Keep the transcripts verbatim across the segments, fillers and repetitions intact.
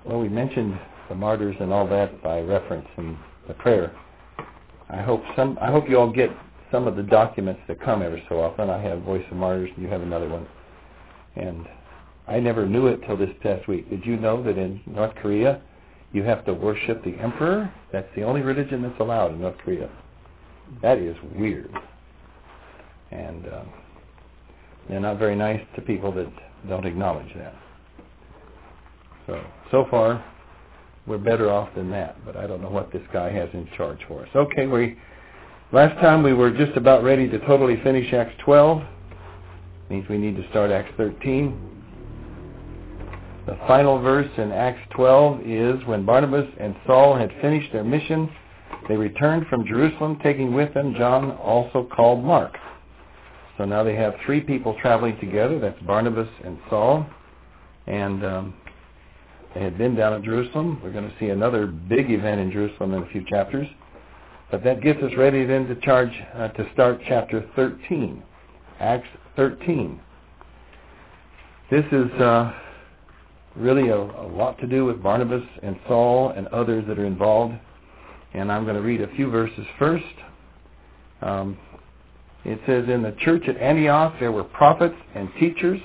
well, we mentioned the martyrs and all that by reference in the prayer. I hope some. I hope you all get some of the documents that come every so often. I have Voice of Martyrs, and you have another one. And I never knew it till this past week. Did you know that in North Korea, you have to worship the emperor? That's the only religion that's allowed in North Korea. That is weird. And um, they're not very nice to people that don't acknowledge that. So, so far, we're better off than that, but I don't know what this guy has in charge for us. Okay, we last time we were just about ready to totally finish Acts twelve. Means we need to start Acts thirteen. The final verse in Acts twelve is, when Barnabas and Saul had finished their mission, they returned from Jerusalem, taking with them John, also called Mark. So now they have three people traveling together. That's Barnabas and Saul. And um, they had been down at Jerusalem. We're going to see another big event in Jerusalem in a few chapters. But that gets us ready then to charge uh, to start chapter thirteen, Acts thirteen. This is uh, really a, a lot to do with Barnabas and Saul and others that are involved. And I'm going to read a few verses first. Um, it says, in the church at Antioch there were prophets and teachers.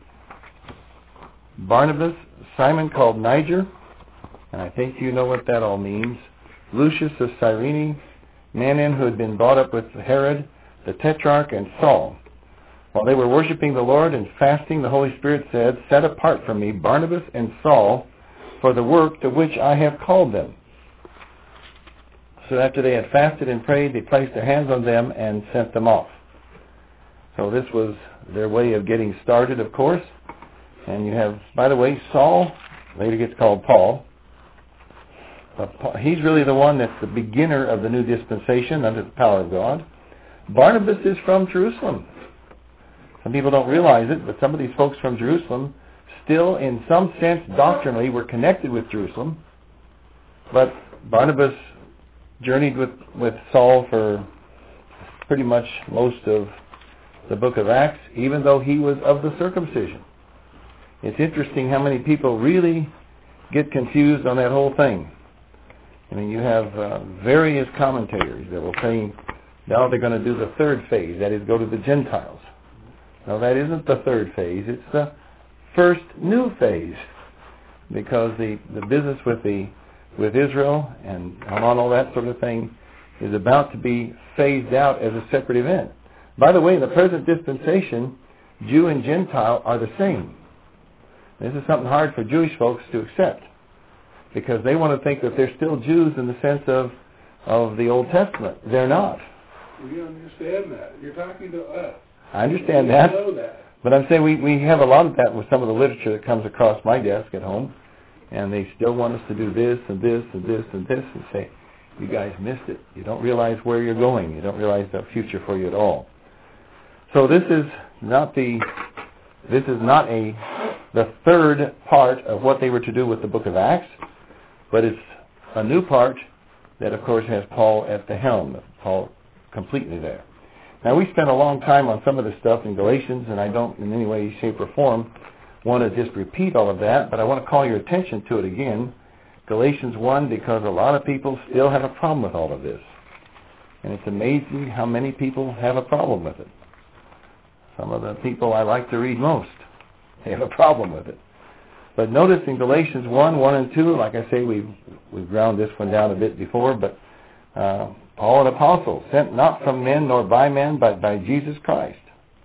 Barnabas, Simon called Niger, and I think you know what that all means. Lucius of Cyrene, Manaen, who had been brought up with Herod, the Tetrarch, and Saul. While they were worshiping the Lord and fasting, the Holy Spirit said, set apart from me Barnabas and Saul for the work to which I have called them. So after they had fasted and prayed, they placed their hands on them and sent them off. So this was their way of getting started, of course. And you have, by the way, Saul, later gets called Paul. But he's really the one that's the beginner of the new dispensation under the power of God. Barnabas is from Jerusalem. Some people don't realize it, but some of these folks from Jerusalem still, in some sense, doctrinally, were connected with Jerusalem. But Barnabas journeyed with, with Saul for pretty much most of the book of Acts, even though he was of the circumcision. It's interesting how many people really get confused on that whole thing. I mean, you have uh, various commentators that will say, now they're going to do the third phase, that is, go to the Gentiles. No, that isn't the third phase. It's the first new phase, because the, the business with the with Israel and Haman, all that sort of thing, is about to be phased out as a separate event. By the way, in the present dispensation, Jew and Gentile are the same. This is something hard for Jewish folks to accept, because they want to think that they're still Jews in the sense of, of the Old Testament. They're not. You understand that. You're talking to us. I understand you that. Know that. But I'm saying we, we have a lot of that with some of the literature that comes across my desk at home, and they still want us to do this and this and this and this and say, you guys missed it. You don't realize where you're going. You don't realize the future for you at all. So this is not the this is not a the third part of what they were to do with the book of Acts, but it's a new part that, of course, has Paul at the helm. Paul completely there. Now, we spent a long time on some of this stuff in Galatians, and I don't in any way, shape, or form want to just repeat all of that, but I want to call your attention to it again. Galatians one, because a lot of people still have a problem with all of this. And it's amazing how many people have a problem with it. Some of the people I like to read most, they have a problem with it. But notice in Galatians one, one and two, like I say, we've, we've ground this one down a bit before, but uh, Paul, an apostle, sent not from men nor by men, but by Jesus Christ.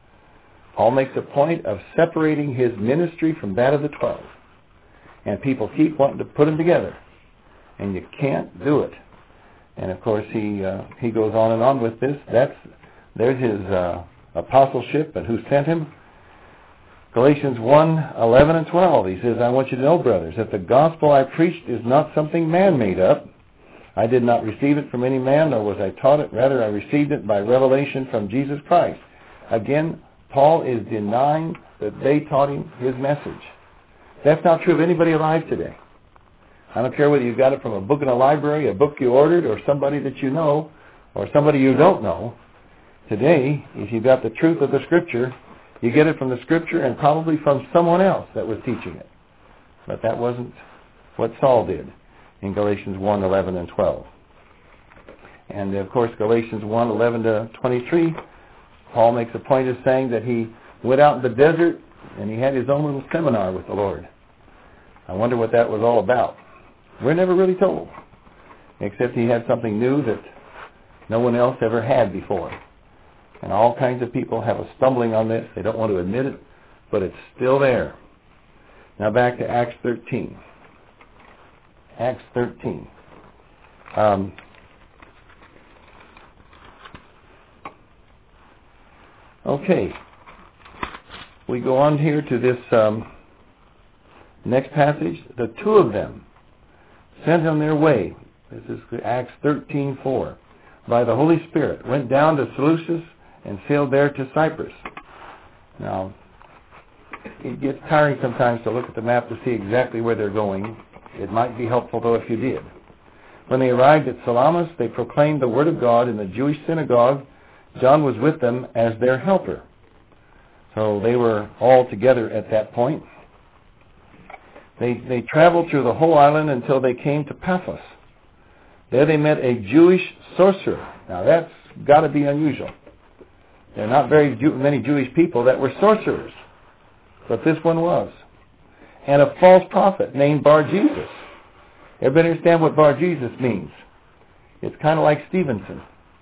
Paul makes a point of separating his ministry from that of the twelve. And people keep wanting to put them together. And you can't do it. And of course, he uh, he goes on and on with this. That's There's his uh, apostleship and who sent him. Galatians one, eleven and twelve. He says, I want you to know, brothers, that the gospel I preached is not something man made up. I did not receive it from any man, nor was I taught it. Rather, I received it by revelation from Jesus Christ. Again, Paul is denying that they taught him his message. That's not true of anybody alive today. I don't care whether you got it from a book in a library, a book you ordered, or somebody that you know, or somebody you don't know. Today, if you got the truth of the Scripture, you get it from the Scripture and probably from someone else that was teaching it. But that wasn't what Saul did in Galatians one, eleven, and twelve. And of course, Galatians one, eleven to twenty-three, Paul makes a point of saying that he went out in the desert and he had his own little seminar with the Lord. I wonder what that was all about. We're never really told, except he had something new that no one else ever had before. And all kinds of people have a stumbling on this. They don't want to admit it, but it's still there. Now back to Acts thirteen. Acts thirteen. Um, okay. We go on here to this um, next passage. The two of them sent on their way. This is Acts thirteen four. By the Holy Spirit, went down to Seleucus and sailed there to Cyprus. Now, it gets tiring sometimes to look at the map to see exactly where they're going. It might be helpful, though, if you did. When they arrived at Salamis, they proclaimed the word of God in the Jewish synagogue. John was with them as their helper. So they were all together at that point. They, they traveled through the whole island until they came to Paphos. There they met a Jewish sorcerer. Now that's got to be unusual. There are not very Jew, many Jewish people that were sorcerers, but this one was. And a false prophet named Bar-Jesus. Everybody understand what Bar-Jesus means? It's kind of like Stevenson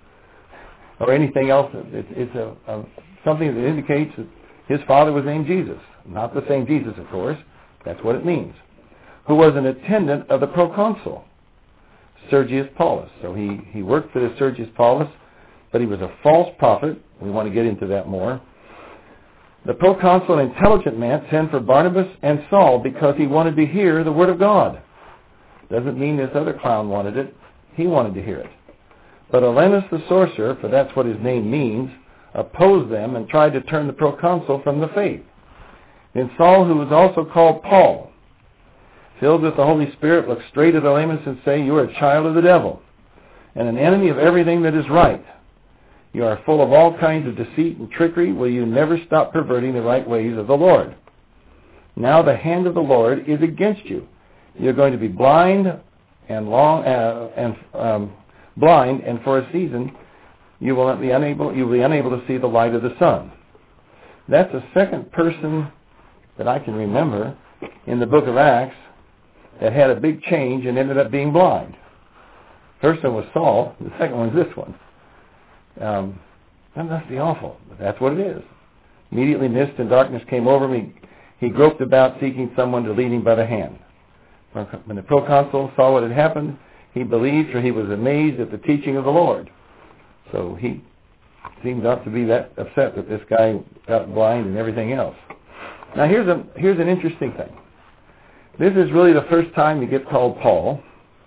or anything else. It's, it's a, a, something that indicates that his father was named Jesus. Not the same Jesus, of course. That's what it means. Who was an attendant of the proconsul, Sergius Paulus. So he, he worked for the Sergius Paulus, but he was a false prophet. We want to get into that more. The proconsul, an intelligent man, sent for Barnabas and Saul because he wanted to hear the word of God. Doesn't mean this other clown wanted it. He wanted to hear it. But Alenus the sorcerer, for that's what his name means, opposed them and tried to turn the proconsul from the faith. Then Saul, who was also called Paul, filled with the Holy Spirit, looked straight at Alenus and said, "You are a child of the devil and an enemy of everything that is right. You are full of all kinds of deceit and trickery. Will you never stop perverting the right ways of the Lord? Now the hand of the Lord is against you. You're going to be blind and long uh, and um, blind, and for a season you will not be unable. You will be unable to see the light of the sun." That's the second person that I can remember in the book of Acts that had a big change and ended up being blind. First one was Saul. The second one's this one. Um, that must be awful, but that's what it is. Immediately mist and darkness came over me. He groped about seeking someone to lead him by the hand. When the proconsul saw what had happened, he believed, for he was amazed at the teaching of the Lord. So he seemed not to be that upset that this guy got blind and everything else. Now here's a here's an interesting thing. This is really the first time you get called Paul.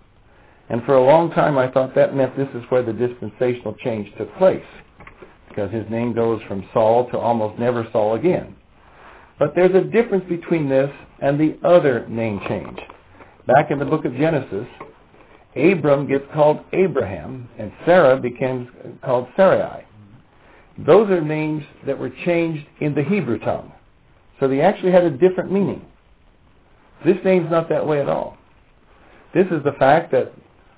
And for a long time I thought that meant this is where the dispensational change took place, because his name goes from Saul to almost never Saul again. But there's a difference between this and the other name change. Back in the book of Genesis, Abram gets called Abraham, and Sarah becomes called Sarai. Those are names that were changed in the Hebrew tongue. So they actually had a different meaning. This name's not that way at all. This is the fact that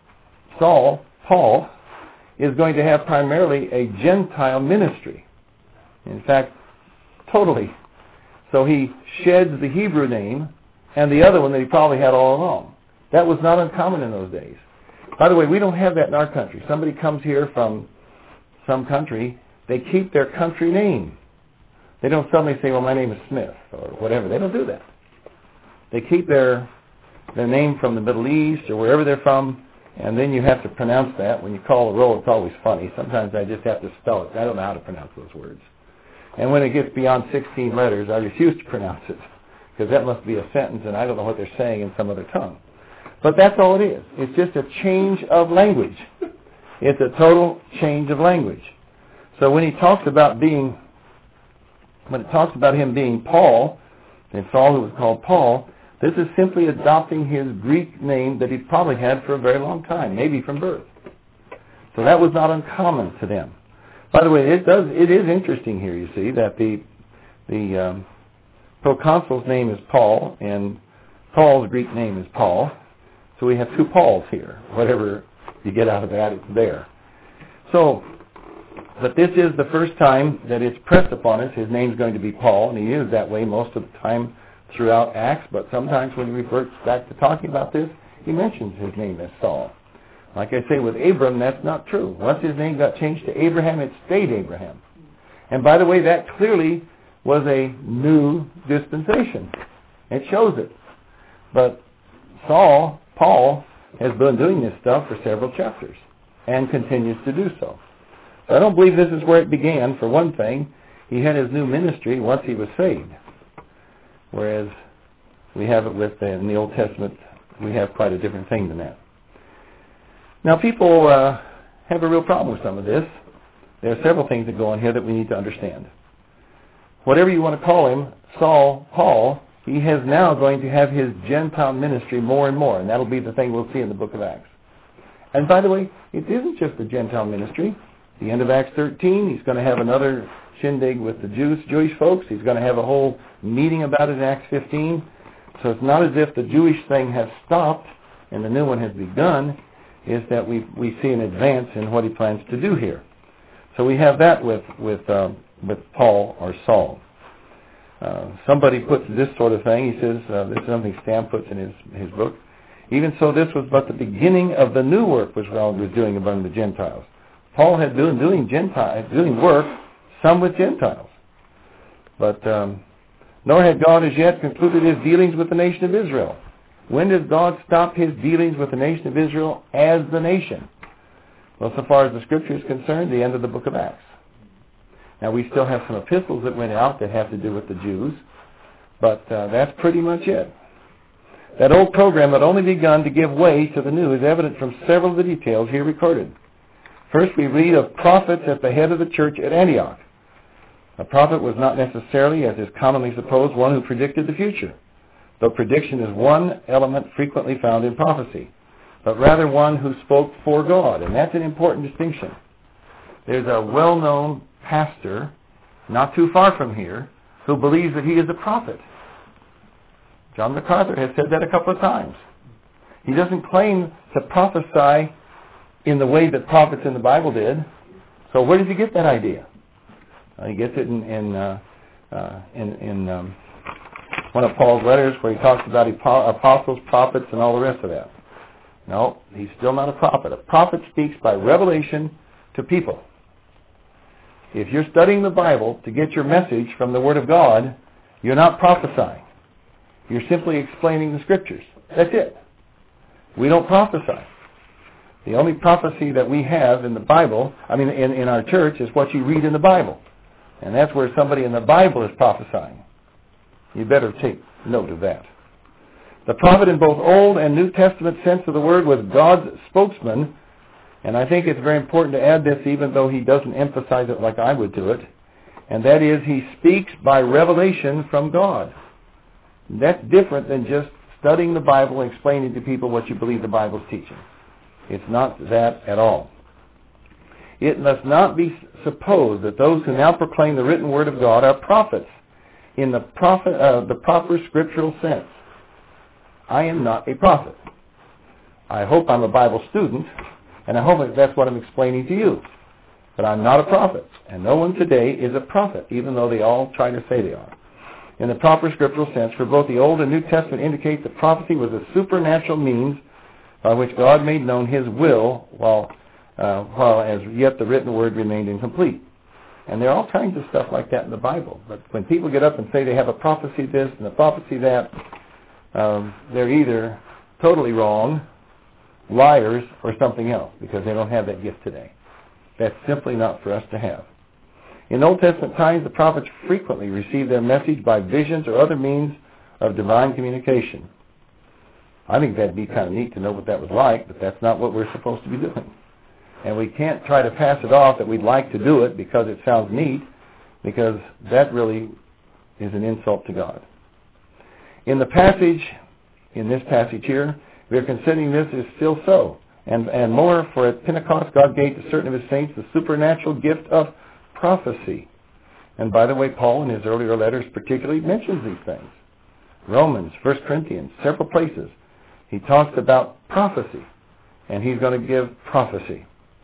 Saul, Paul, is going to have primarily a Gentile ministry. In fact, totally. So he sheds the Hebrew name and the other one that he probably had all along. That was not uncommon in those days. By the way, we don't have that in our country. Somebody comes here from some country, they keep their country name. They don't suddenly say, well, my name is Smith, or whatever. They don't do that. They keep their their name from the Middle East or wherever they're from, and then you have to pronounce that. When you call a roll, it's always funny. Sometimes I just have to spell it. I don't know how to pronounce those words. And when it gets beyond sixteen letters, I refuse to pronounce it, because that must be a sentence, and I don't know what they're saying in some other tongue. But that's all it is. It's just a change of language. It's a total change of language. So when he talks about being, when it talks about him being Paul, and Saul, who was called Paul, this is simply adopting his Greek name that he probably had for a very long time, maybe from birth. So that was not uncommon to them. By the way, it does it is interesting here, you see, that the the um, proconsul's name is Paul, and Paul's Greek name is Paul. So we have two Pauls here. Whatever you get out of that, it's there. So, but this is the first time that it's pressed upon us. His name's going to be Paul, and he is that way most of the time throughout Acts, but sometimes when he reverts back to talking about this, he mentions his name as Saul. Like I say, with Abram, that's not true. Once his name got changed to Abraham, it stayed Abraham. And by the way, that clearly was a new dispensation. It shows it. But Saul, Paul, has been doing this stuff for several chapters and continues to do so. So I don't believe this is where it began. For one thing, he had his new ministry once he was saved. Whereas we have it with, uh, in the Old Testament, we have quite a different thing than that. Now people uh, have a real problem with some of this. There are several things that go on here that we need to understand. Whatever you want to call him, Saul, Paul, he is now going to have his Gentile ministry more and more, and that'll be the thing we'll see in the book of Acts. And by the way, it isn't just the Gentile ministry. At the end of Acts thirteen, he's going to have another shindig with the Jews, Jewish folks. He's going to have a whole meeting about it in Acts fifteen. So it's not as if the Jewish thing has stopped and the new one has begun. Is that we we see an advance in what he plans to do here. So we have that with with uh, with Paul or Saul. Uh, somebody puts this sort of thing. He says uh, this is something Stam puts in his his book. Even so, this was but the beginning of the new work which God was doing among the Gentiles. Paul had been doing Gentile doing work, some with Gentiles, but um, nor had God as yet concluded his dealings with the nation of Israel. When does God stop his dealings with the nation of Israel as the nation? Well, so far as the Scripture is concerned, the end of the book of Acts. Now, we still have some epistles that went out that have to do with the Jews, but uh, that's pretty much it. That old program had only begun to give way to the new is evident from several of the details here recorded. First, we read of prophets at the head of the church at Antioch. A prophet was not necessarily, as is commonly supposed, one who predicted the future, though prediction is one element frequently found in prophecy, but rather one who spoke for God, and that's an important distinction. There's a well-known pastor, not too far from here, who believes that he is a prophet. John MacArthur has said that a couple of times. He doesn't claim to prophesy in the way that prophets in the Bible did. So where does he get that idea? Uh, he gets it in in, uh, uh, in, in um, one of Paul's letters where he talks about apostles, prophets, and all the rest of that. No, he's still not a prophet. A prophet speaks by revelation to people. If you're studying the Bible to get your message from the Word of God, you're not prophesying. You're simply explaining the Scriptures. That's it. We don't prophesy. The only prophecy that we have in the Bible, I mean in, in our church, is what you read in the Bible. And that's where somebody in the Bible is prophesying. You better take note of that. The prophet in both Old and New Testament sense of the word was God's spokesman, and I think it's very important to add this even though he doesn't emphasize it like I would do it, and that is he speaks by revelation from God. That's different than just studying the Bible and explaining to people what you believe the Bible's teaching. It's not that at all. It must not be supposed that those who now proclaim the written word of God are prophets in the prophet, uh, the proper scriptural sense. I am not a prophet. I hope I'm a Bible student, and I hope that's what I'm explaining to you. But I'm not a prophet, and no one today is a prophet, even though they all try to say they are. In the proper scriptural sense, for both the Old and New Testament indicate that prophecy was a supernatural means by which God made known his will, while, uh, while as yet the written word remained incomplete. And there are all kinds of stuff like that in the Bible. But when people get up and say they have a prophecy this and a prophecy that, um, they're either totally wrong, liars, or something else, because they don't have that gift today. That's simply not for us to have. In Old Testament times, the prophets frequently received their message by visions or other means of divine communication. I think that'd be kind of neat to know what that was like, but that's not what we're supposed to be doing. And we can't try to pass it off that we'd like to do it because it sounds neat, because that really is an insult to God. In the passage, in this passage here, we're considering this is still so. And, and more, for at Pentecost, God gave to certain of his saints the supernatural gift of prophecy. And by the way, Paul in his earlier letters particularly mentions these things. Romans, First Corinthians, several places. He talks about prophecy, and he's going to give prophecy.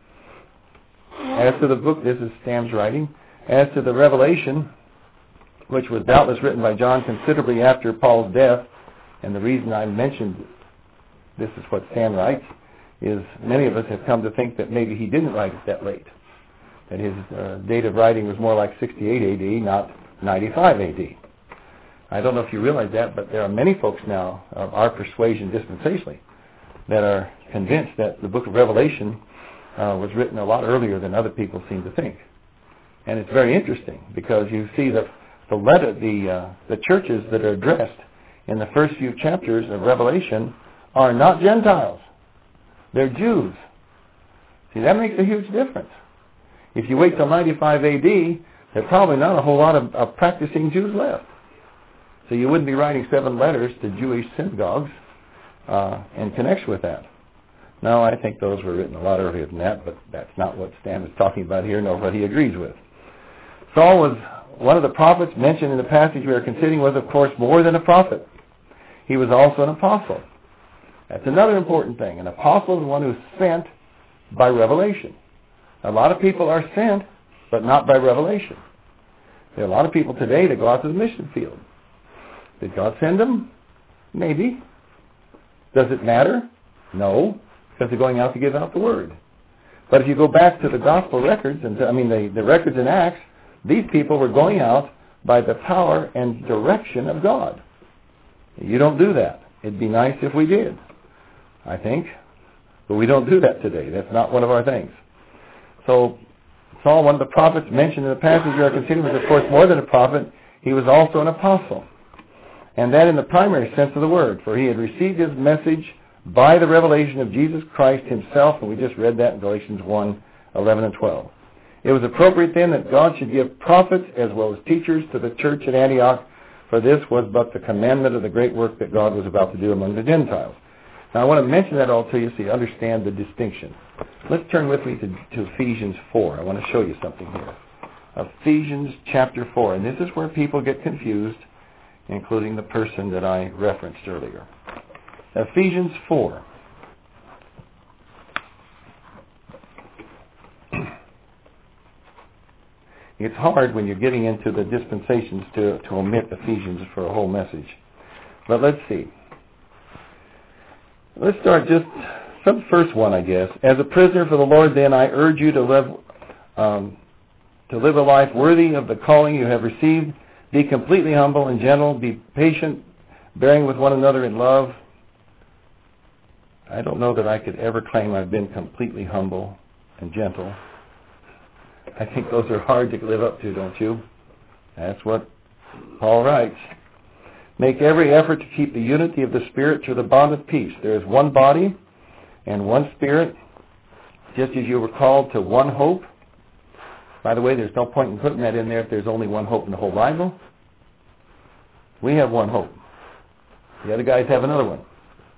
As to the book, this is Sam's writing, as to the Revelation, which was doubtless written by John considerably after Paul's death, and the reason I mentioned this is what Sam writes, is many of us have come to think that maybe he didn't write it that late, that his uh, date of writing was more like sixty-eight A D, not ninety-five A D. I don't know if you realize that, but there are many folks now of our persuasion dispensationally that are convinced that the book of Revelation uh, was written a lot earlier than other people seem to think. And it's very interesting because you see that the letter, the uh, the churches that are addressed in the first few chapters of Revelation are not Gentiles. They're Jews. See, that makes a huge difference. If you wait till ninety-five A D, there are probably not a whole lot of, of practicing Jews left. So you wouldn't be writing seven letters to Jewish synagogues uh, in connection with that. No, I think those were written a lot earlier than that, but that's not what Stan is talking about here, nor what he agrees with. Saul was one of the prophets mentioned in the passage we are considering, was, of course, more than a prophet. He was also an apostle. That's another important thing. An apostle is one who's sent by revelation. A lot of people are sent, but not by revelation. There are a lot of people today that go out to the mission field. Did God send them? Maybe. Does it matter? No, because they're going out to give out the word. But if you go back to the gospel records, and I mean the, the records in Acts, these people were going out by the power and direction of God. You don't do that. It'd be nice if we did, I think. But we don't do that today. That's not one of our things. So Saul, one of the prophets mentioned in the passage we are considering, was of course more than a prophet. He was also an apostle. And that in the primary sense of the word. For he had received his message by the revelation of Jesus Christ himself. And we just read that in Galatians one, eleven and twelve. It was appropriate then that God should give prophets as well as teachers to the church at Antioch, for this was but the commandment of the great work that God was about to do among the Gentiles. Now I want to mention that all to you so you understand the distinction. Let's turn with me to, to Ephesians four. I want to show you something here. Ephesians chapter four. And this is where people get confused, including the person that I referenced earlier. Ephesians four. It's hard when you're getting into the dispensations to, to omit Ephesians for a whole message. But let's see. Let's start just from the first one, I guess. As a prisoner for the Lord, then, I urge you to live um, to live a life worthy of the calling you have received. Be completely humble and gentle. Be patient, bearing with one another in love. I don't know that I could ever claim I've been completely humble and gentle. I think those are hard to live up to, don't you? That's what Paul writes. Make every effort to keep the unity of the Spirit through the bond of peace. There is one body and one Spirit, just as you were called to one hope. By the way, there's no point in putting that in there if there's only one hope in the whole Bible. We have one hope. The other guys have another one.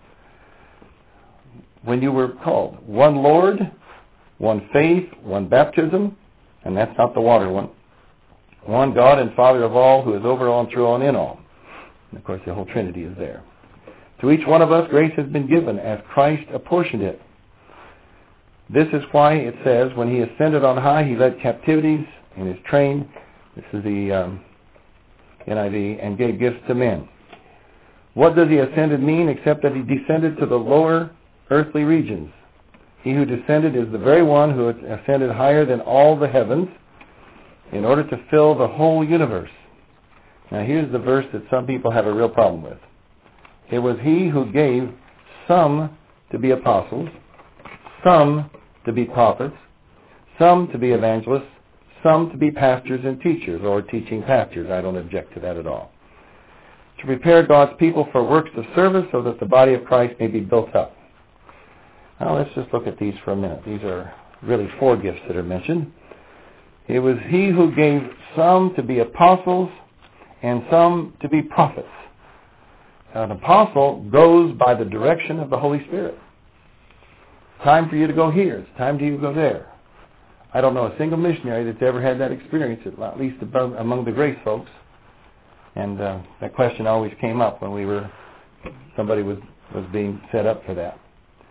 When you were called, one Lord, one faith, one baptism, and that's not the water one. One God and Father of all, who is over all and through all and in all. And of course the whole Trinity is there. To each one of us grace has been given as Christ apportioned it. This is why it says, when he ascended on high, he led captivities in his train. This is the um, N I V, and gave gifts to men. What does he ascended mean except that he descended to the lower earthly regions? He who descended is the very one who ascended higher than all the heavens in order to fill the whole universe. Now here's the verse that some people have a real problem with. It was he who gave some to be apostles, some to be prophets, some to be evangelists, some to be pastors and teachers, or teaching pastors. I don't object to that at all. To prepare God's people for works of service so that the body of Christ may be built up. Now let's just look at these for a minute. These are really four gifts that are mentioned. It was he who gave some to be apostles and some to be prophets. An apostle goes by the direction of the Holy Spirit. Time for you to go here. It's time for you to go there. I don't know a single missionary that's ever had that experience, at least among the grace folks. And uh, that question always came up when we were, somebody was, was being set up for that.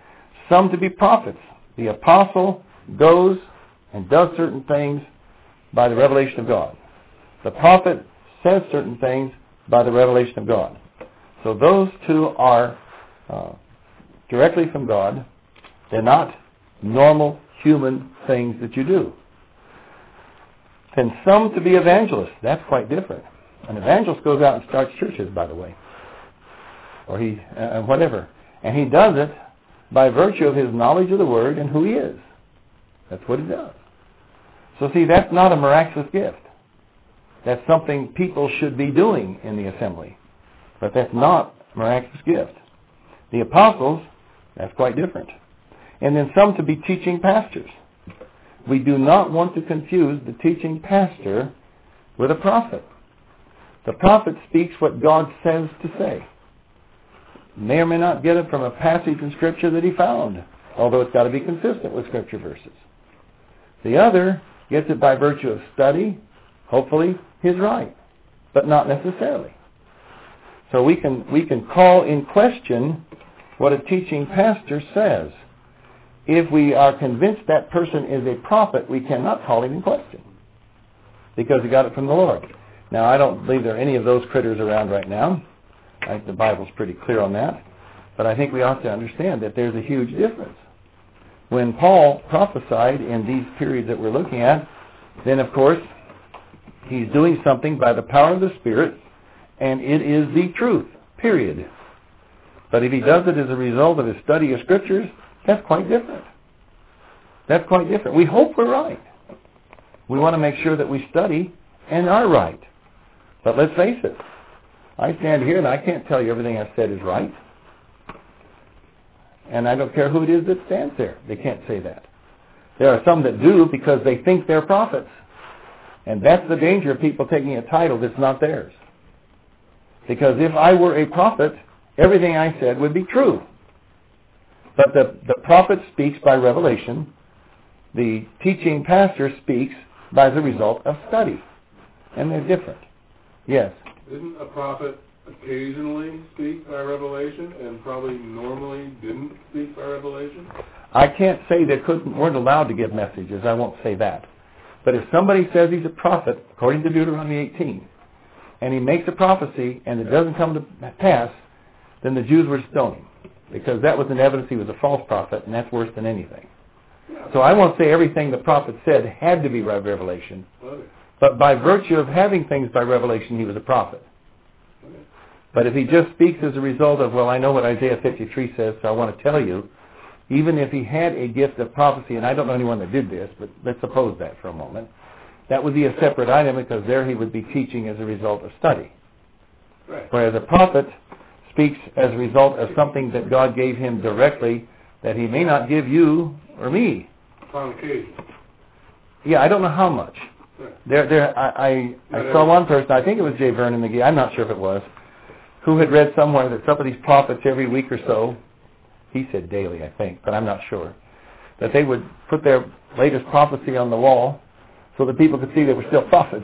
some to be prophets. The apostle goes and does certain things by the revelation of God. The prophet says certain things by the revelation of God. So those two are uh, directly from God. They're not normal human things that you do. And some to be evangelists. That's quite different. An evangelist goes out and starts churches, by the way. Or he, uh, whatever. And he does it by virtue of his knowledge of the Word and who he is. That's what he does. So see, that's not a miraculous gift. That's something people should be doing in the assembly. But that's not a miraculous gift. The apostles, that's quite different. And then some to be teaching pastors. We do not want to confuse the teaching pastor with a prophet. The prophet speaks what God says to say. May or may not get it from a passage in Scripture that he found, although it's got to be consistent with Scripture verses. The other gets it by virtue of study, hopefully his right, but not necessarily. So we can we can call in question what a teaching pastor says. If we are convinced that person is a prophet, we cannot call him in question because he got it from the Lord. Now, I don't believe there are any of those critters around right now. I think the Bible's pretty clear on that. But I think we ought to understand that there's a huge difference. When Paul prophesied in these periods that we're looking at, then, of course, he's doing something by the power of the Spirit, and it is the truth, period. But if he does it as a result of his study of Scriptures, that's quite different. That's quite different. We hope we're right. We want to make sure that we study and are right. But let's face it. I stand here and I can't tell you everything I've said is right. And I don't care who it is that stands there. They can't say that. There are some that do because they think they're prophets. And that's the danger of people taking a title that's not theirs. Because if I were a prophet, everything I said would be true. But the, the prophet speaks by revelation. The teaching pastor speaks by the result of study. And they're different. Yes? Didn't a prophet occasionally speak by revelation and probably normally didn't speak by revelation? I can't say they couldn't, weren't allowed to give messages. I won't say that. But if somebody says he's a prophet, according to Deuteronomy eighteen, and he makes a prophecy and it doesn't come to pass, then the Jews were stoning. Because that was an evidence he was a false prophet, and that's worse than anything. Yeah. So I won't say everything the prophet said had to be by revelation. Okay. But by virtue of having things by revelation, he was a prophet. Okay. But if he just speaks as a result of, well, I know what Isaiah fifty-three says, so I want to tell you, even if he had a gift of prophecy, and I don't know anyone that did this, but let's suppose that for a moment, that would be a separate item because there he would be teaching as a result of study. Right. Whereas a prophet speaks as a result of something that God gave him directly that he may not give you or me. On occasion. Yeah, I don't know how much. Right. There, there. I, I, I saw one person, I think it was J. Vernon McGee, I'm not sure if it was, who had read somewhere that some of these prophets every week or so, he said daily, I think, but I'm not sure, that they would put their latest prophecy on the wall so that people could see they were still prophets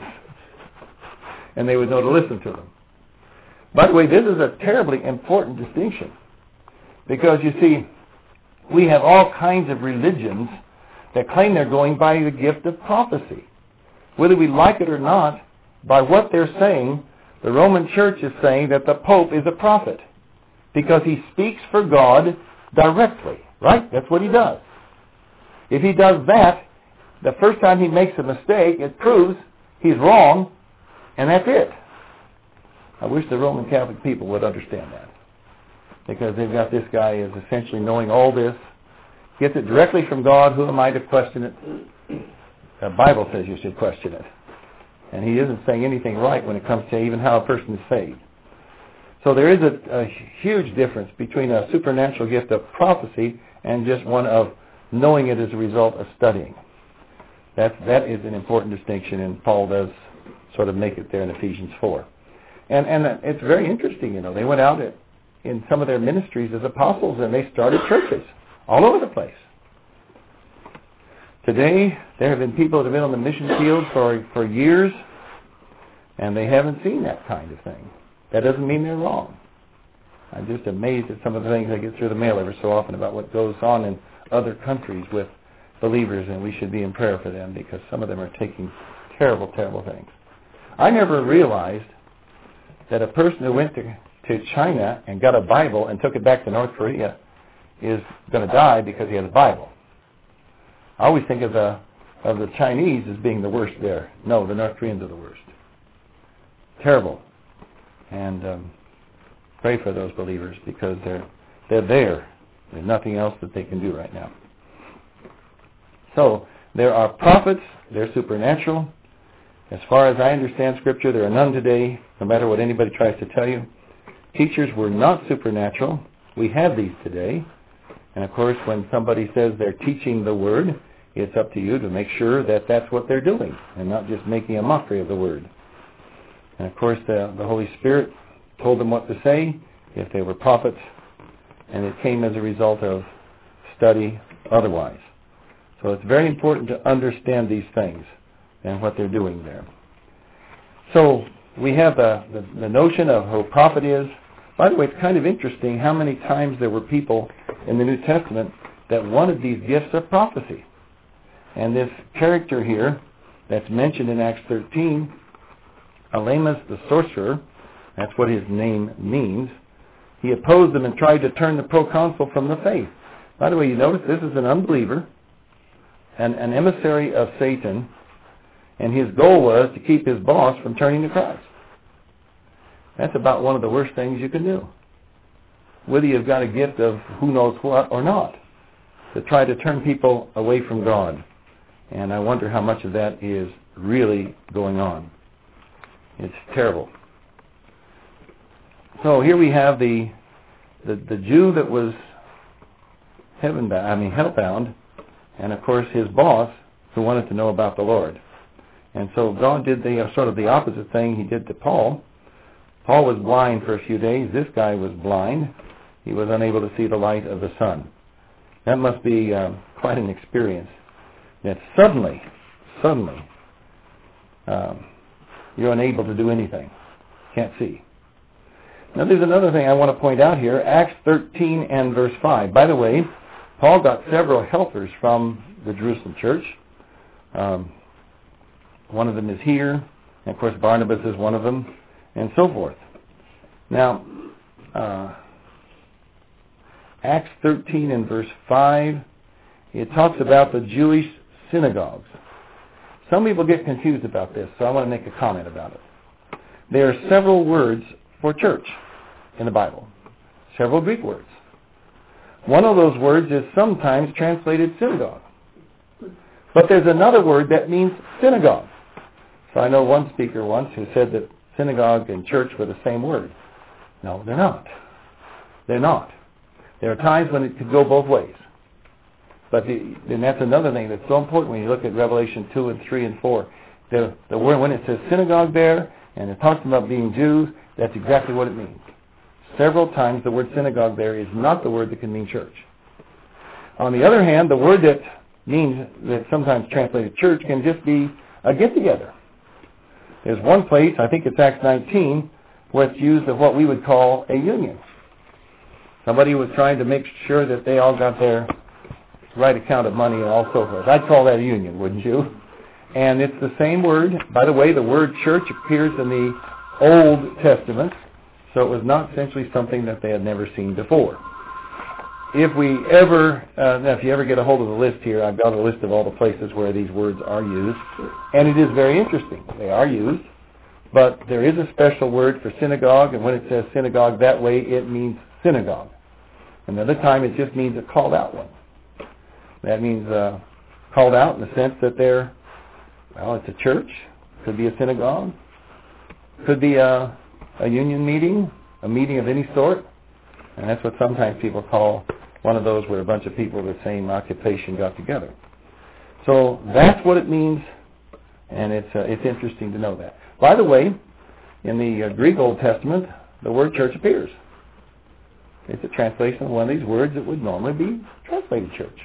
and they would know to listen to them. By the way, this is a terribly important distinction because, you see, we have all kinds of religions that claim they're going by the gift of prophecy. Whether we like it or not, by what they're saying, the Roman Church is saying that the Pope is a prophet because he speaks for God directly, right? That's what he does. If he does that, the first time he makes a mistake, it proves he's wrong, and that's it. I wish the Roman Catholic people would understand that. Because they've got this guy as essentially knowing all this, gets it directly from God. Who am I to question it? The Bible says you should question it. And he isn't saying anything right when it comes to even how a person is saved. So there is a, a huge difference between a supernatural gift of prophecy and just one of knowing it as a result of studying. That, that is an important distinction, and Paul does sort of make it there in Ephesians four. And and it's very interesting, you know. They went out in some of their ministries as apostles and they started churches all over the place. Today, there have been people that have been on the mission field for, for years and they haven't seen that kind of thing. That doesn't mean they're wrong. I'm just amazed at some of the things I get through the mail every so often about what goes on in other countries with believers, and we should be in prayer for them because some of them are taking terrible, terrible things. I never realized that a person who went to, to China and got a Bible and took it back to North Korea is going to die because he has a Bible. I always think of the of the Chinese as being the worst there. No, the North Koreans are the worst. Terrible. And um, pray for those believers because they're they're there. There's nothing else that they can do right now. So there are prophets. They're supernatural. As far as I understand Scripture, there are none today, no matter what anybody tries to tell you. Teachers were not supernatural. We have these today. And of course, when somebody says they're teaching the Word, it's up to you to make sure that that's what they're doing and not just making a mockery of the Word. And of course, the, the Holy Spirit told them what to say if they were prophets, and it came as a result of study otherwise. So it's very important to understand these things and what they're doing there. So we have the, the, the notion of who a prophet is. By the way, it's kind of interesting how many times there were people in the New Testament that wanted these gifts of prophecy. And this character here that's mentioned in Acts thirteen, Elymas the sorcerer, that's what his name means, he opposed them and tried to turn the proconsul from the faith. By the way, you notice this is an unbeliever, an, an emissary of Satan, and his goal was to keep his boss from turning to Christ. That's about one of the worst things you can do, whether you've got a gift of who knows what or not, to try to turn people away from God. And I wonder how much of that is really going on. It's terrible. So here we have the the, the Jew that was heaven bound, I mean hell-bound, and of course his boss who wanted to know about the Lord. And so God did the uh, sort of the opposite thing he did to Paul. Paul was blind for a few days. This guy was blind. He was unable to see the light of the sun. That must be uh, quite an experience. That suddenly, suddenly, um, you're unable to do anything. Can't see. Now there's another thing I want to point out here. Acts thirteen and verse five. By the way, Paul got several helpers from the Jerusalem church. Um, one of them is here. And of course, Barnabas is one of them, and so forth. Now, uh, Acts thirteen and verse five, it talks about the Jewish synagogues. Some people get confused about this, so I want to make a comment about it. There are several words for church in the Bible, several Greek words. One of those words is sometimes translated synagogue. But there's another word that means synagogue. So I know one speaker once who said that synagogue and church were the same word. No, they're not. They're not. There are times when it could go both ways. But the, and that's another thing that's so important when you look at Revelation two and three and four. The, the word, when it says synagogue there, and it talks about being Jews, that's exactly what it means. Several times the word synagogue there is not the word that can mean church. On the other hand, the word that means, that sometimes translated church, can just be a get-together. There's one place, I think it's Acts nineteen, where it's used of what we would call a union. Somebody was trying to make sure that they all got their right account of money and all so forth. I'd call that a union, wouldn't you? And it's the same word. By the way, the word church appears in the Old Testament, so it was not essentially something that they had never seen before. If we ever, uh, now if you ever get a hold of the list here, I've got a list of all the places where these words are used, and it is very interesting. They are used, but there is a special word for synagogue, and when it says synagogue that way, it means synagogue. Another time, it just means a called out one. That means uh, called out in the sense that they're, well, it's a church, could be a synagogue, could be a, a union meeting, a meeting of any sort, and that's what sometimes people call one of those where a bunch of people of the same occupation got together. So that's what it means, and it's uh, it's interesting to know that. By the way, in the uh, Greek Old Testament, the word church appears. It's a translation of one of these words that would normally be translated church.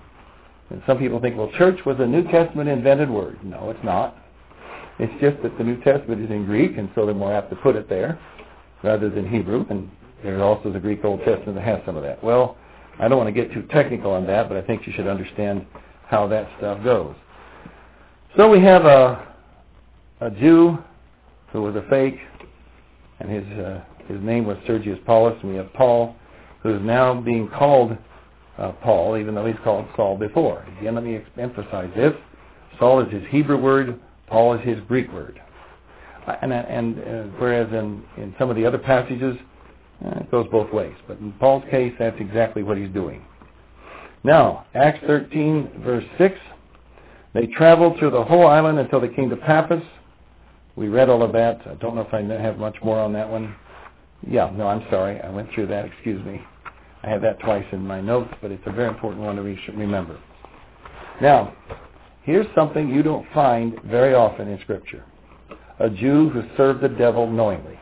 And some people think, well, church was a New Testament invented word. No, it's not. It's just that the New Testament is in Greek, and so they're more apt to put it there rather than Hebrew. And There's also the Greek Old Testament that has some of that. Well, I don't want to get too technical on that, but I think you should understand how that stuff goes. So we have a, a Jew who was a fake, and his uh, his name was Sergius Paulus, and we have Paul, who is now being called uh, Paul, even though he's called Saul before. Again, let me emphasize this. Saul is his Hebrew word, Paul is his Greek word. And, and uh, whereas in, in some of the other passages, uh, it goes both ways. But in Paul's case, that's exactly what he's doing. Now, Acts thirteen, verse six, they traveled through the whole island until they came to Paphos. We read all of that. I don't know if I have much more on that one. Yeah, no, I'm sorry. I went through that. Excuse me. I have that twice in my notes, but it's a very important one to remember. Now, here's something you don't find very often in Scripture. A Jew who served the devil knowingly.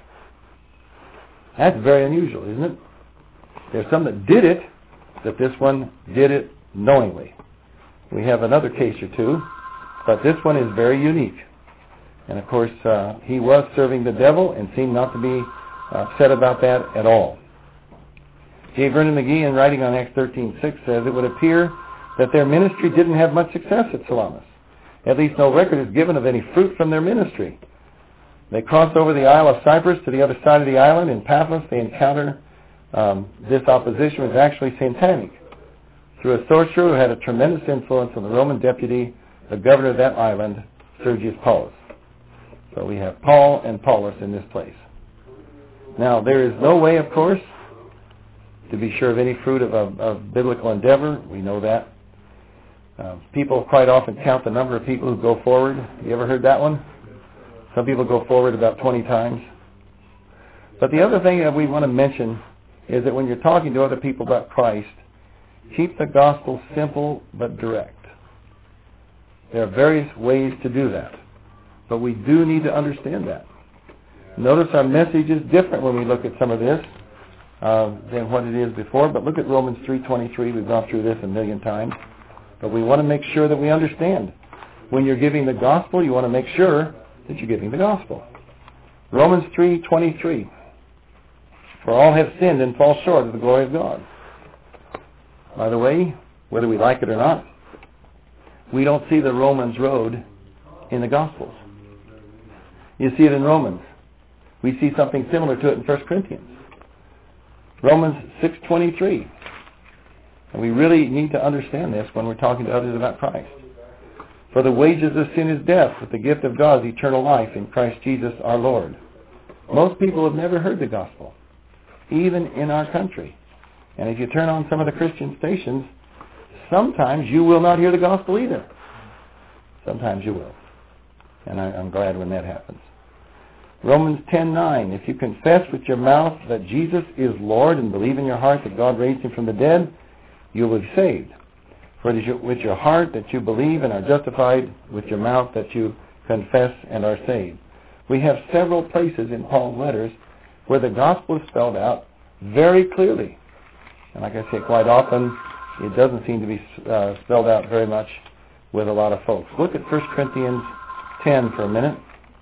That's very unusual, isn't it? There's some that did it, but this one did it knowingly. We have another case or two, but this one is very unique. And of course, uh, he was serving the devil and seemed not to be upset about that at all. J. Vernon McGee, in writing on Acts thirteen six, says, it would appear that their ministry didn't have much success at Salamis. At least no record is given of any fruit from their ministry. They cross over the Isle of Cyprus to the other side of the island. In Paphos, they encounter um, this opposition was actually satanic, through a sorcerer who had a tremendous influence on the Roman deputy, the governor of that island, Sergius Paulus. So we have Paul and Paulus in this place. Now, there is no way, of course, to be sure of any fruit of, of, of biblical endeavor. We know that. Uh, people quite often count the number of people who go forward. You ever heard that one? Some people go forward about twenty times. But the other thing that we want to mention is that when you're talking to other people about Christ, keep the gospel simple but direct. There are various ways to do that. But we do need to understand that. Notice our message is different when we look at some of this uh, than what it is before. But look at Romans three twenty-three. We've gone through this a million times. But we want to make sure that we understand. When you're giving the gospel, you want to make sure that you're giving the gospel. Romans three twenty-three. For all have sinned and fall short of the glory of God. By the way, whether we like it or not, we don't see the Romans road in the Gospels. You see it in Romans. We see something similar to it in First Corinthians. Romans six twenty-three. And we really need to understand this when we're talking to others about Christ. For the wages of sin is death, but the gift of God is eternal life in Christ Jesus our Lord. Most people have never heard the gospel, even in our country. And if you turn on some of the Christian stations, sometimes you will not hear the gospel either. Sometimes you will. And I, I'm glad when that happens. Romans ten nine. If you confess with your mouth that Jesus is Lord and believe in your heart that God raised him from the dead, you will be saved. For it is with your heart that you believe and are justified, with your mouth that you confess and are saved. We have several places in Paul's letters where the gospel is spelled out very clearly. And like I say, quite often it doesn't seem to be uh, spelled out very much with a lot of folks. Look at First Corinthians ten for a minute.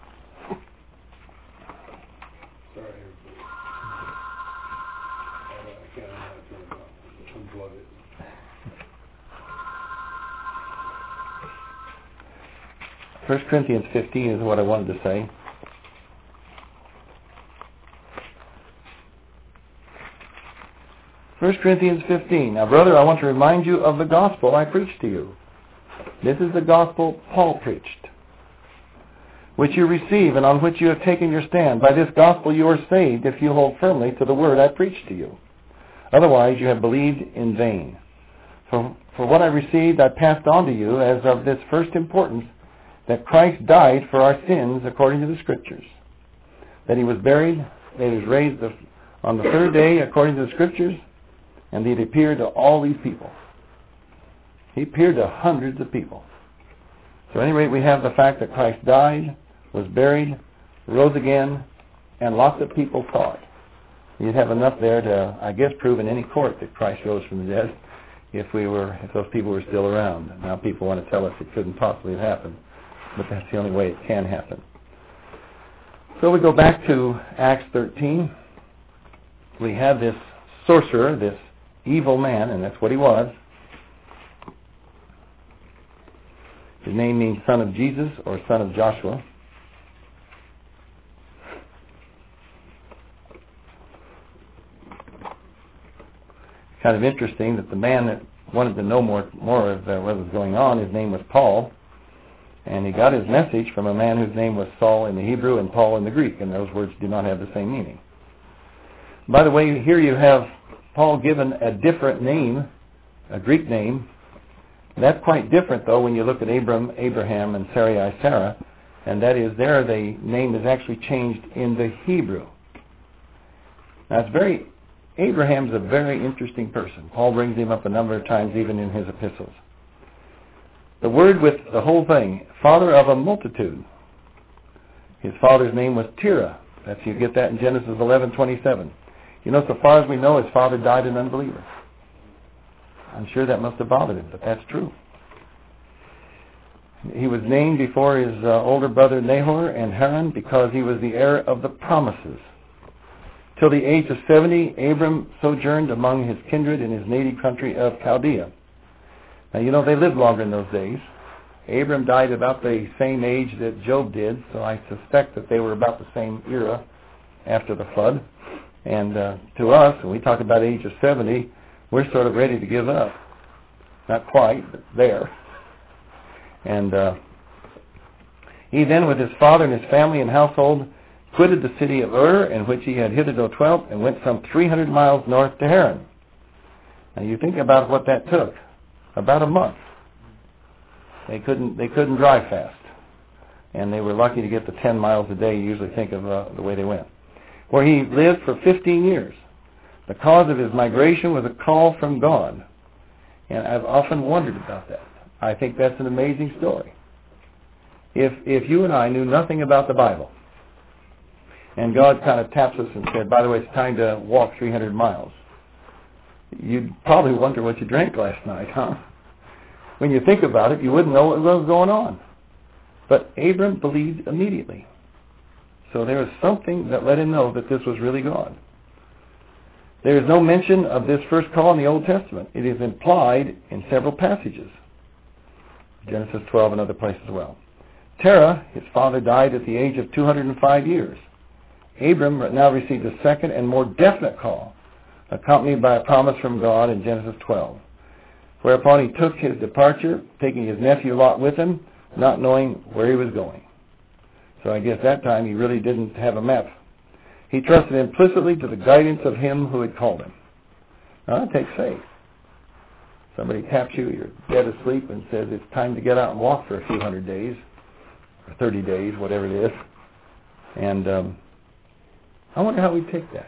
First Corinthians fifteen is what I wanted to say. First Corinthians fifteen. Now, brother, I want to remind you of the gospel I preached to you. This is the gospel Paul preached, which you receive and on which you have taken your stand. By this gospel you are saved if you hold firmly to the word I preached to you. Otherwise you have believed in vain. For, for what I received I passed on to you as of this first importance, that Christ died for our sins according to the Scriptures, that he was buried, that he was raised on the third day according to the Scriptures, and that he appeared to all these people. He appeared to hundreds of people. So at any rate, we have the fact that Christ died, was buried, rose again, and lots of people saw it. You'd have enough there to, I guess, prove in any court that Christ rose from the dead if we were, if those people were still around. Now people want to tell us it couldn't possibly have happened, but that's the only way it can happen. So we go back to Acts thirteen. we have this sorcerer, this evil man, and that's what he was. His name means son of Jesus or son of Joshua. Kind of interesting that the man that wanted to know more more of uh, what was going on, his name was Paul, and he got his message from a man whose name was Saul in the Hebrew and Paul in the Greek, and those words do not have the same meaning. By the way, here you have Paul given a different name, a Greek name. That's quite different, though, when you look at Abram, Abraham, and Sarai, Sarah, and that is there the name is actually changed in the Hebrew. Now, it's very, Abraham's a very interesting person. Paul brings him up a number of times, even in his epistles. The word with the whole thing, father of a multitude. His father's name was Terah. That's, you get that in Genesis eleven twenty-seven. You know, so far as we know, his father died an unbeliever. I'm sure that must have bothered him, but that's true. He was named before his uh, older brother Nahor and Haran because he was the heir of the promises. Till the age of seventy, Abram sojourned among his kindred in his native country of Chaldea. Now, you know, they lived longer in those days. Abram died about the same age that Job did, so I suspect that they were about the same era after the flood. And uh, to us, when we talk about age of seventy, we're sort of ready to give up. Not quite, but there. And uh, he then, with his father and his family and household, quitted the city of Ur, in which he had hitherto dwelt, and went some three hundred miles north to Haran. Now you think about what that took. About a month. They couldn't they couldn't drive fast. And they were lucky to get the ten miles a day. You usually think of uh, the way they went. Where he lived for fifteen years. The cause of his migration was a call from God. And I've often wondered about that. I think that's an amazing story. If if you and I knew nothing about the Bible, and God kind of taps us and said, by the way, it's time to walk three hundred miles, you'd probably wonder what you drank last night, huh? When you think about it, you wouldn't know what was going on. But Abram believed immediately. So there was something that let him know that this was really God. There is no mention of this first call in the Old Testament. It is implied in several passages. Genesis twelve and other places as well. Terah, his father, died at the age of two hundred five years. Abram now received a second and more definite call, accompanied by a promise from God in Genesis twelve. Whereupon he took his departure, taking his nephew Lot with him, not knowing where he was going. So I guess that time he really didn't have a map. He trusted implicitly to the guidance of him who had called him. Now that takes faith. Somebody taps you, you're dead asleep, and says it's time to get out and walk for a few hundred days, or thirty days, whatever it is. And um, I wonder how we take that.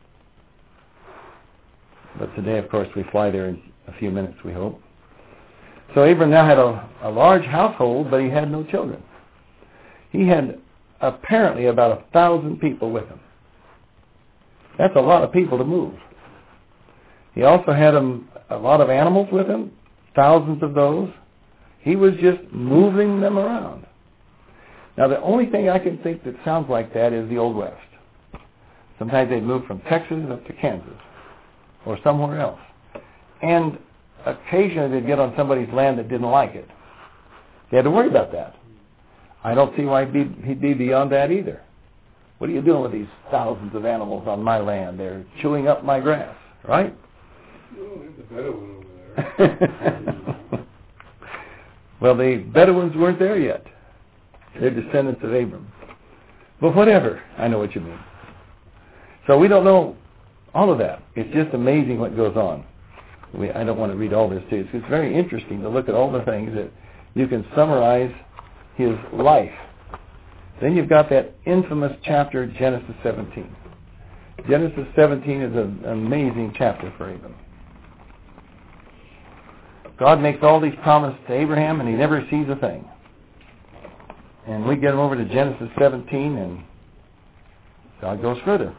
But today, of course, we fly there in a few minutes, we hope. So Abram now had a, a large household, but he had no children. He had apparently about a thousand people with him. That's a lot of people to move. He also had a, a lot of animals with him, thousands of those. He was just moving them around. Now, the only thing I can think that sounds like that is the Old West. Sometimes they'd move from Texas up to Kansas or somewhere else. And occasionally they'd get on somebody's land that didn't like it. They had to worry about that. I don't see why he'd be, he'd be beyond that either. What are you doing with these thousands of animals on my land? They're chewing up my grass, right? Oh, there's a Bedouin over there. Well, the Bedouins weren't there yet. They're descendants of Abram. But whatever, I know what you mean. So we don't know all of that. It's just amazing what goes on. We, I don't want to read all this to you. It's very interesting to look at all the things that you can summarize his life. Then you've got that infamous chapter, Genesis seventeen. Genesis seventeen is an amazing chapter for Abram. God makes all these promises to Abraham, and he never sees a thing. And we get him over to Genesis seventeen, and God goes further.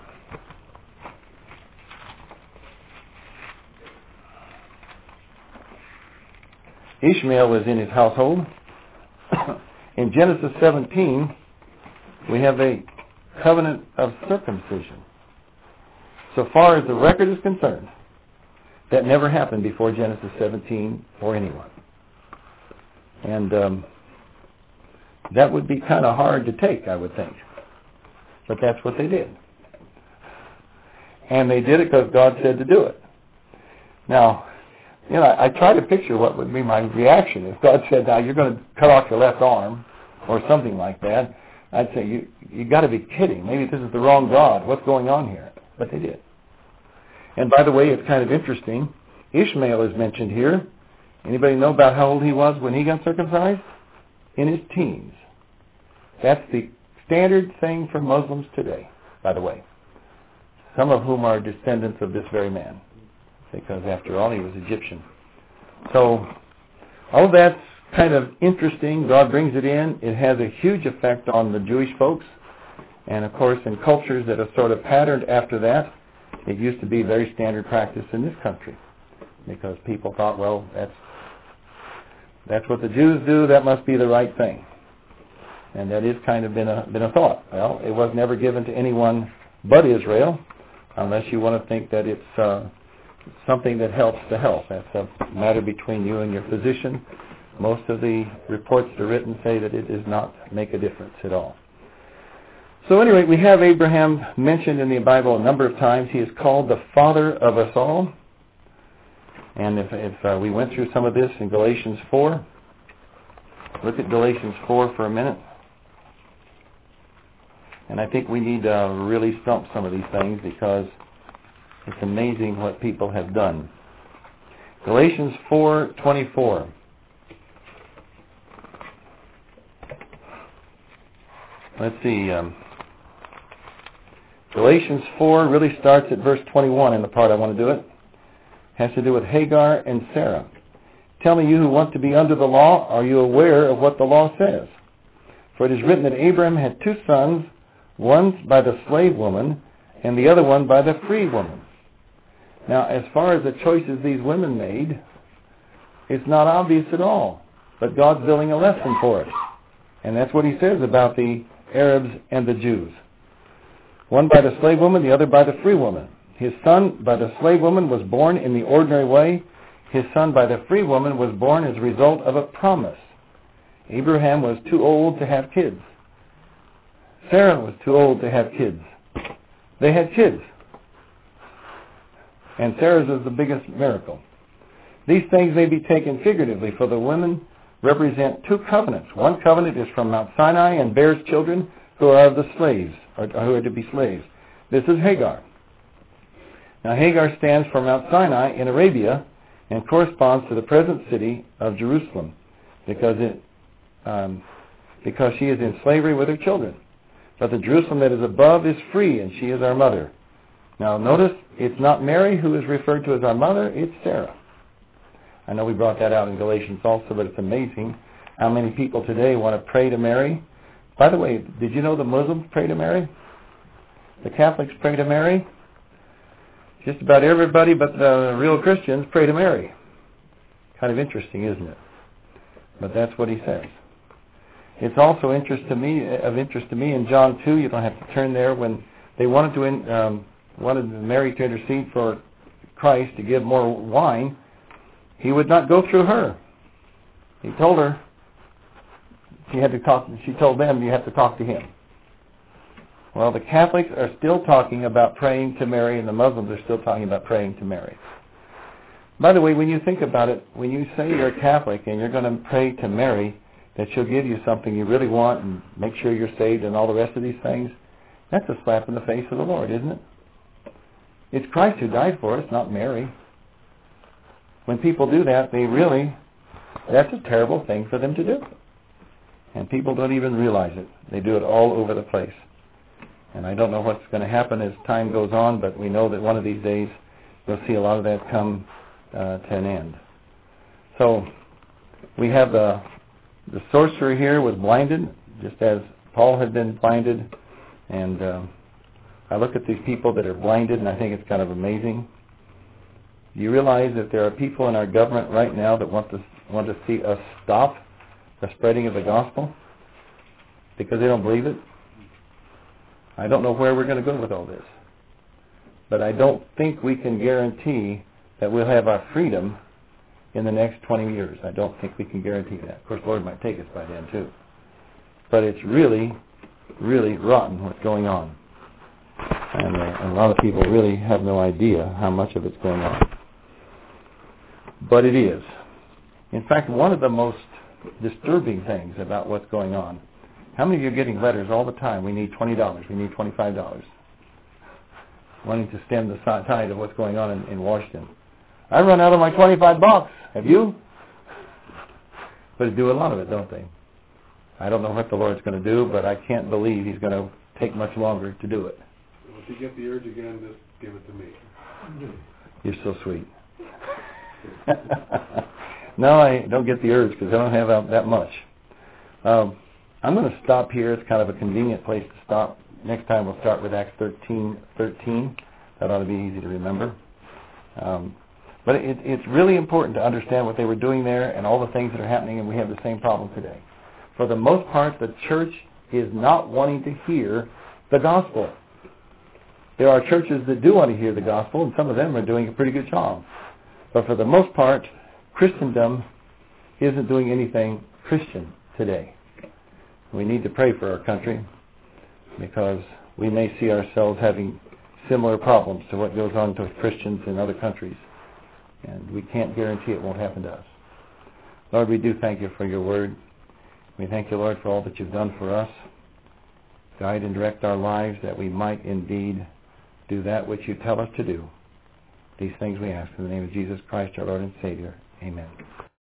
Ishmael was in his household. In Genesis seventeen, we have a covenant of circumcision. so far as the record is concerned, that never happened before Genesis seventeen for anyone. And um, that would be kind of hard to take, I would think. But that's what they did. And they did it because God said to do it. Now, you know, I, I try to picture what would be my reaction if God said, now you're going to cut off your left arm or something like that. I'd say, you you got to be kidding. Maybe this is the wrong God. What's going on here? But they did. And by the way, it's kind of interesting. Ishmael is mentioned here. Anybody know about how old he was when he got circumcised? In his teens. That's the standard thing for Muslims today, by the way. Some of whom are descendants of this very man. Because after all, he was Egyptian. So, all of that's kind of interesting. God brings it in. It has a huge effect on the Jewish folks. And of course, in cultures that are sort of patterned after that, it used to be very standard practice in this country. Because people thought, well, that's that's what the Jews do, that must be the right thing. And that is kind of been a been a thought. Well, it was never given to anyone but Israel, unless you want to think that it's uh, something that helps the health. That's a matter between you and your physician. Most of the reports that are written say that it does not make a difference at all. So anyway, we have Abraham mentioned in the Bible a number of times. He is called the father of us all. And if, if uh, we went through some of this in Galatians four, look at Galatians four for a minute. And I think we need to really stump some of these things because it's amazing what people have done. Galatians four twenty-four. Let's see. Um, Galatians four really starts at verse twenty-one in the part I want to do it. Has to do with Hagar and Sarah. Tell me, you who want to be under the law, are you aware of what the law says? For it is written that Abraham had two sons, one by the slave woman and the other one by the free woman. Now, as far as the choices these women made, it's not obvious at all. But God's building a lesson for us. And that's what he says about the Arabs and the Jews. One by the slave woman, the other by the free woman. His son by the slave woman was born in the ordinary way. His son by the free woman was born as a result of a promise. Abraham was too old to have kids. Sarah was too old to have kids. They had kids. And Sarah's was the biggest miracle. These things may be taken figuratively, for the women represent two covenants. One covenant is from Mount Sinai and bears children who are of the slaves, or who are to be slaves. This is Hagar. Now Hagar stands for Mount Sinai in Arabia and corresponds to the present city of Jerusalem because it um, because she is in slavery with her children. But the Jerusalem that is above is free, and she is our mother. Now notice, it's not Mary who is referred to as our mother, it's Sarah. I know we brought that out in Galatians also, but it's amazing how many people today want to pray to Mary. By the way, did you know the Muslims pray to Mary? The Catholics pray to Mary? Just about everybody but the real Christians pray to Mary. Kind of interesting, isn't it? But that's what he says. It's also interest to me, of interest to me in John two. You don't have to turn there. When they wanted to in, um, wanted Mary to intercede for Christ to give more wine, he would not go through her. He told her she had to talk. She told them you have to talk to him. Well, the Catholics are still talking about praying to Mary, and the Muslims are still talking about praying to Mary. By the way, when you think about it, when you say you're a Catholic and you're going to pray to Mary that she'll give you something you really want and make sure you're saved and all the rest of these things, that's a slap in the face of the Lord, isn't it? It's Christ who died for us, not Mary. When people do that, they really, that's a terrible thing for them to do. And people don't even realize it. They do it all over the place. And I don't know what's going to happen as time goes on, but we know that one of these days we'll see a lot of that come uh, to an end. So we have the the sorcerer here was blinded, just as Paul had been blinded. And uh, I look at these people that are blinded, and I think it's kind of amazing. Do you realize that there are people in our government right now that want to want to see us stop the spreading of the gospel because they don't believe it? I don't know where we're going to go with all this. but I don't think we can guarantee that we'll have our freedom in the next twenty years. I don't think we can guarantee that. Of course, the Lord might take us by then, too. But it's really, really rotten what's going on. And, uh, and a lot of people really have no idea how much of it's going on. But it is. In fact, one of the most disturbing things about what's going on, how many of you are getting letters all the time? We need twenty dollars. We need twenty-five dollars. Wanting to stem the tide of what's going on in, in Washington. I run out of my twenty-five bucks. Have you? But they do a lot of it, don't they? I don't know what the Lord's going to do, but I can't believe He's going to take much longer to do it. If you get the urge again, just give it to me. You're so sweet. No, I don't get the urge because I don't have uh, that much. Um, I'm going to stop here. It's kind of a convenient place to stop. Next time we'll start with Acts thirteen thirteen. That ought to be easy to remember. Um, but it, it's really important to understand what they were doing there and all the things that are happening, and we have the same problem today. For the most part, the church is not wanting to hear the gospel. There are churches that do want to hear the gospel, and some of them are doing a pretty good job. But for the most part, Christendom isn't doing anything Christian today. We need to pray for our country because we may see ourselves having similar problems to what goes on to Christians in other countries. And we can't guarantee it won't happen to us. Lord, we do thank you for your word. We thank you, Lord, for all that you've done for us. Guide and direct our lives that we might indeed do that which you tell us to do. These things we ask in the name of Jesus Christ, our Lord and Savior. Amen.